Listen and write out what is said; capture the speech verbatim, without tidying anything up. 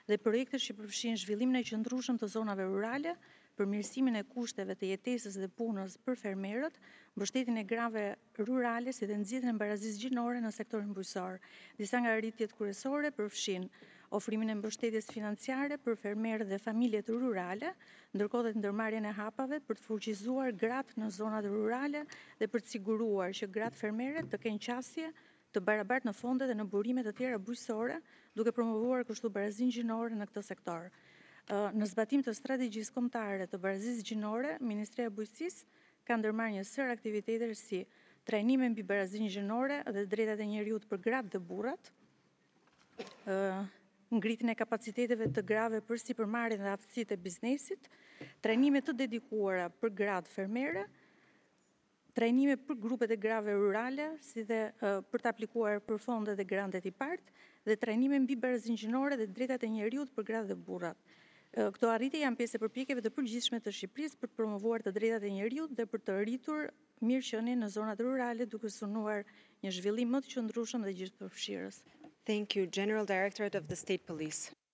dhe projekte që përfshin zhvillimin e qëndrueshëm të zonave rurale, përmirësimin e kushteve të jetesës dhe punës për fermerët, mbështetjen e grave rurale si dhe nxjerrjen e barazisë gjinore në sektorin bujqësor. Disa nga arritjet kryesore përfshin ofrimin e mbështetjes financiare për fermerët dhe familjet rurale, ndërkohë dhe ndërmarrjen e hapave për të fuqizuar gratë në zonat rurale dhe për të siguruar që gratë fermere të kenë qasje të barabartë në fonde dhe në burime të tjera bujqësore, duke promovuar kështu barazinë gjinore në këtë sektor. Në zbatim të strategjisë kombëtare të barazisë gjinore, Ministria e Bujqësisë ka ndërmarrë një sër aktivitete si trajnime mbi barazinë gjinore dhe drejtat e njeriut për gratë dhe burrat, ngritjen e kapaciteteve të grave për sipërmarrjen dhe aftësitë e biznesit, trajnime të dedikuara për gratë fermere, trajnime për grupet e grave rurale, si dhe uh, për të aplikuar për fondet e grantet i partë, dhe trajnime mbi barazinë gjinore dhe drejtat e njeriut për gratë dhe burrat. Uh, Këto arritje janë pjesë e përpjekjeve të përgjithshme të Shqipërisë për të promovuar të drejtat e njeriut dhe për të rritur mirëqenien në zonat rurale, duke synuar një zhvillim më të qëndrueshëm dhe gjithëpërfshirës. Thank you. General Directorate of the State Police.